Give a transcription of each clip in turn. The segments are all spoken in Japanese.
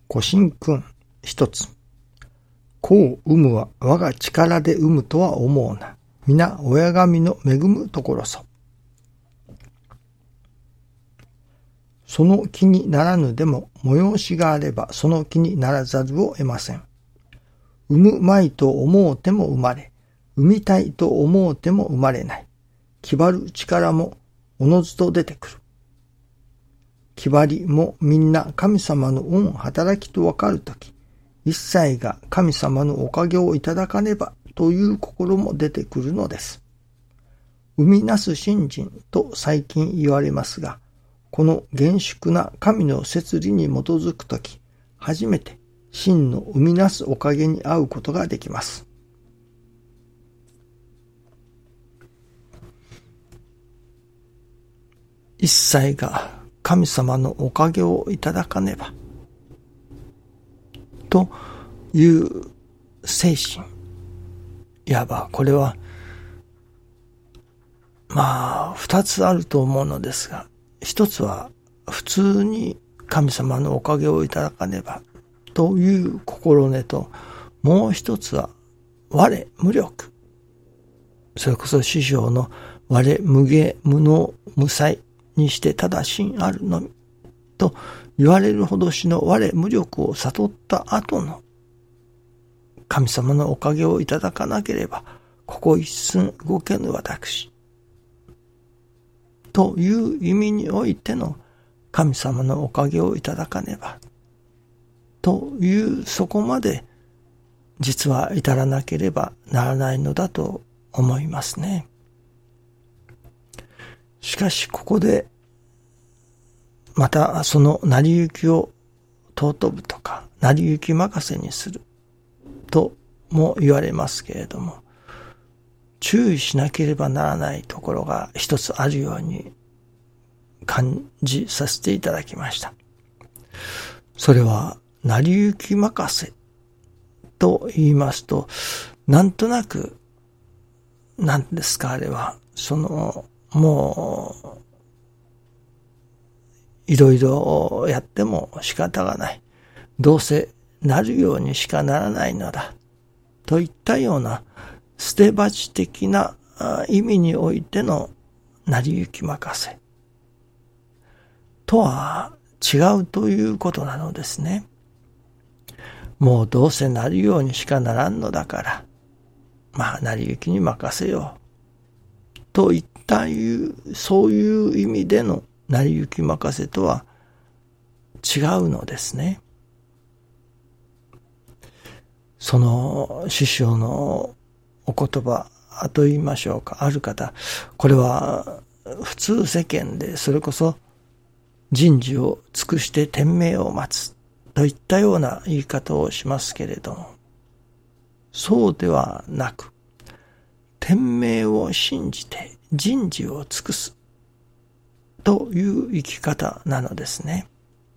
古神君一つ。子を産むは我が力で産むとは思うな。皆親神の恵むところそ。その気にならぬでも催しがあればその気にならざるを得ません。産むまいと思うても生まれ、産みたいと思うても生まれない。気張る力もおのずと出てくる。気張りもみんな神様の恩働きとわかるとき、一切が神様のおかげをいただかねばという心も出てくるのです。生みなす信心と最近言われますが、この厳粛な神の摂理に基づくとき、初めて真の生みなすおかげに会うことができます。一切が神様のおかげをいただかねばという精神、いわばこれは二つあると思うのですが、一つは普通に神様のおかげをいただかねばという心根と、もう一つは我無力、それこそ師匠の我無芸無能無才にしてただ真あるのみと言われるほどしの我無力を悟った後の神様のおかげをいただかなければここ一寸動けぬ私という意味においての神様のおかげをいただかねばというそこまで実は至らなければならないのだと思いますね。しかしここでまたその成り行きを尊ぶとか成り行き任せにするとも言われますけれども、注意しなければならないところが一つあるように感じさせていただきました。それは成り行き任せと言いますと、なんとなく何ですか、あれはもういろいろやっても仕方がない、どうせなるようにしかならないのだといったような捨て鉢的な意味においての成り行き任せとは違うということなのですね。もうどうせなるようにしかならんのだから、成り行きに任せようといったそういう意味での成り行き任せとは違うのですね。その師匠のお言葉と言いましょうか、ある方、これは普通世間でそれこそ人事を尽くして天命を待つといったような言い方をしますけれども、そうではなく、天命を信じて人事を尽くすという生き方なのですね。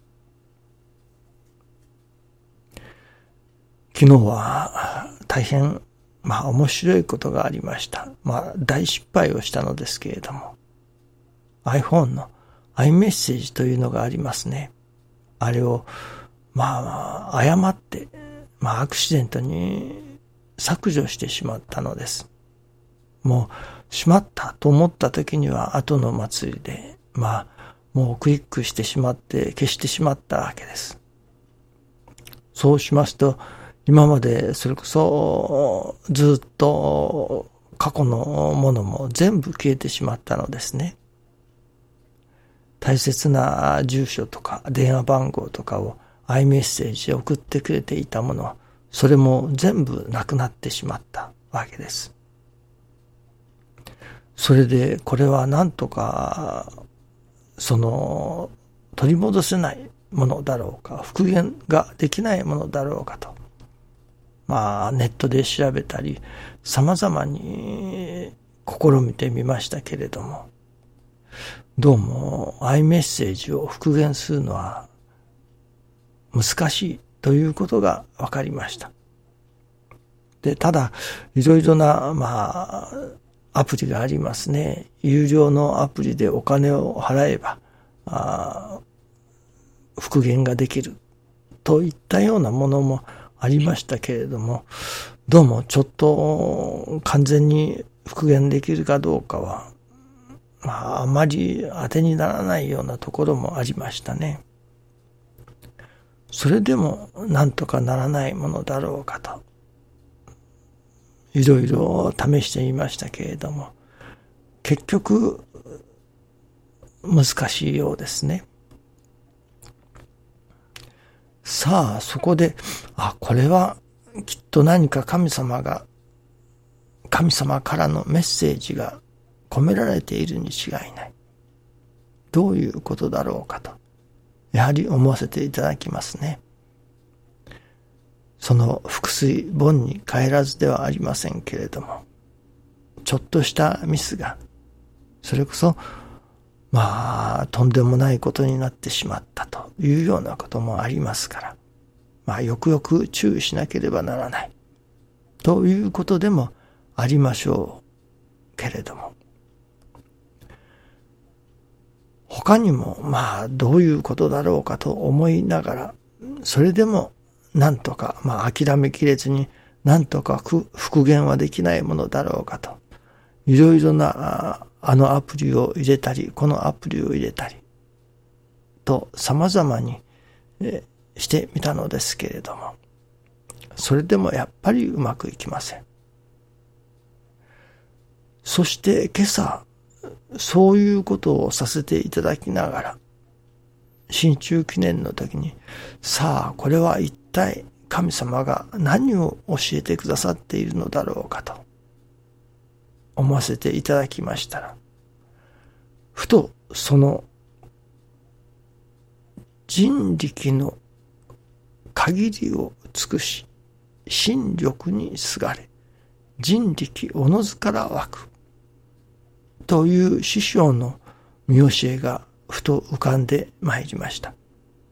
昨日は大変面白いことがありました。大失敗をしたのですけれども、 iPhone のiMessage というのがありますね。あれを誤ってアクシデントに削除してしまったのです。もうしまったと思った時には後の祭りでもうクリックしてしまって消してしまったわけです。そうしますと、今までそれこそずっと過去のものも全部消えてしまったのですね。大切な住所とか電話番号とかをiMessageで送ってくれていたもの、それも全部なくなってしまったわけです。それでこれはなんとか取り戻せないものだろうか、復元ができないものだろうかとネットで調べたり様々に試みてみましたけれども、どうもiMessageを復元するのは難しいということが分かりました。で、ただいろいろなアプリがありますね。有料のアプリでお金を払えば復元ができるといったようなものもありましたけれども、どうもちょっと完全に復元できるかどうかは、あまり当てにならないようなところもありましたね。それでもなんとかならないものだろうかと、いろいろ試してみましたけれども、結局難しいようですね。さあ、そこで、これはきっと何か神様からのメッセージが込められているに違いない。どういうことだろうかと、やはり思わせていただきますね。その覆水盆に帰らずではありませんけれども、ちょっとしたミスが、それこそとんでもないことになってしまったというようなこともありますから、よくよく注意しなければならないということでもありましょうけれども、他にもどういうことだろうかと思いながら、それでもなんとか諦めきれずに、なんとか復元はできないものだろうかと、いろいろなあのアプリを入れたり、このアプリを入れたりと様々にしてみたのですけれども、それでもやっぱりうまくいきません。そして今朝、そういうことをさせていただきながら、新中記念の時に、さあこれは一体神様が何を教えてくださっているのだろうかと思わせていただきましたら、ふとその人力の限りを尽くし、心力にすがれ、人力おのずから湧くという師匠の見教えがふと浮かんでまいりました。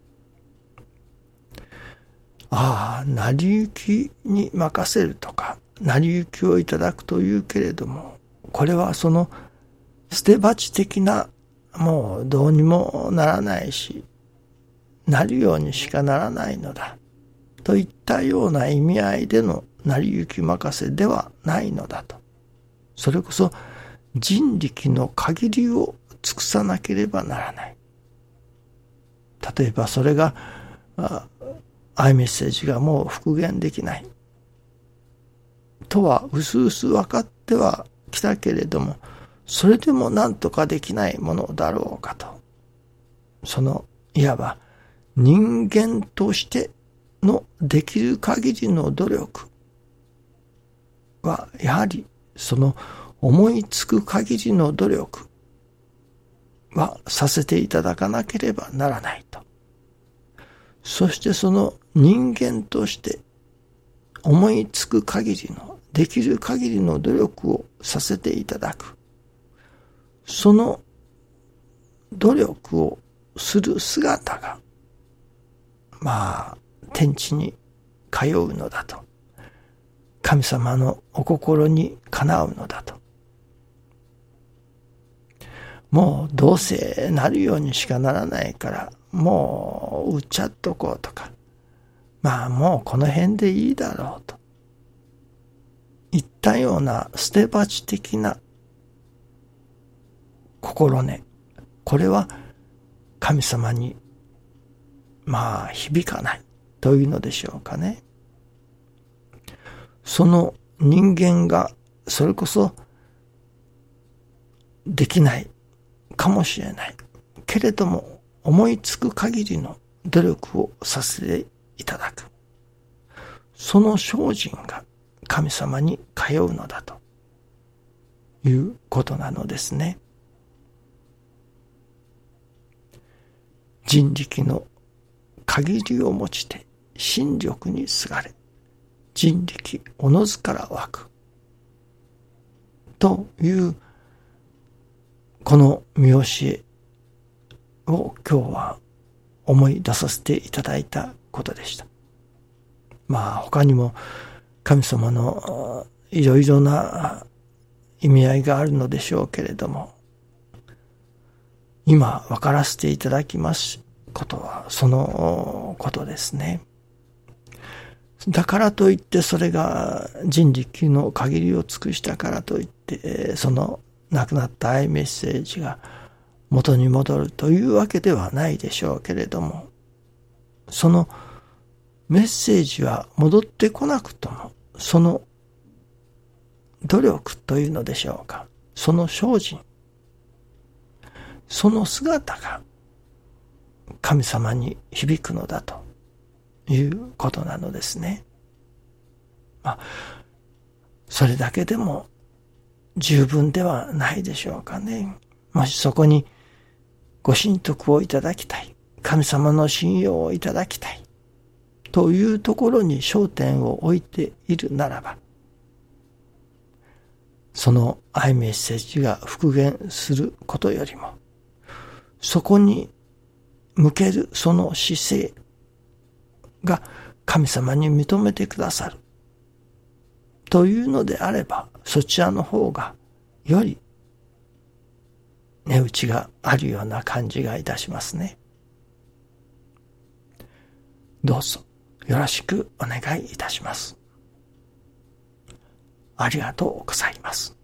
成り行きに任せるとか、成り行きをいただくというけれども、これはその捨て鉢的な、もうどうにもならないし、なるようにしかならないのだといったような意味合いでの成り行き任せではないのだと。それこそ人力の限りを尽くさなければならない。例えばそれがアイメッセージがもう復元できないとはうすうす分かってはきたけれども、それでも何とかできないものだろうかと、そのいわば人間としてのできる限りの努力は、やはりその思いつく限りの努力はさせていただかなければならないと。そしてその人間として思いつく限りの、できる限りの努力をさせていただく。その努力をする姿が、天地に通うのだと。神様のお心にかなうのだと。もうどうせなるようにしかならないから、もう売っちゃっとこうとか、もうこの辺でいいだろうといったような捨て鉢的な心根、これは神様に響かないというのでしょうかね。その人間がそれこそできないかもしれないけれども、思いつく限りの努力をさせていただく。その精進が神様に通うのだということなのですね。人力の限りをもちて心力にすがれ、人力おのずから湧くというこの見教えを今日は思い出させていただいたことでした。他にも神様のいろいろな意味合いがあるのでしょうけれども、今分からせていただきますことはそのことですね。だからといってそれが人力の限りを尽くしたからといってその亡くなったアイメッセージが元に戻るというわけではないでしょうけれども、そのメッセージは戻ってこなくともその努力というのでしょうか、その精進、その姿が神様に響くのだということなのですね。それだけでも十分ではないでしょうかね。もしそこにご神徳をいただきたい、神様の信用をいただきたいというところに焦点を置いているならば、そのアイメッセージが復元することよりも、そこに向けるその姿勢が神様に認めてくださるというのであれば、そちらの方がより値打ちがあるような感じがいたしますね。どうぞよろしくお願いいたします。ありがとうございます。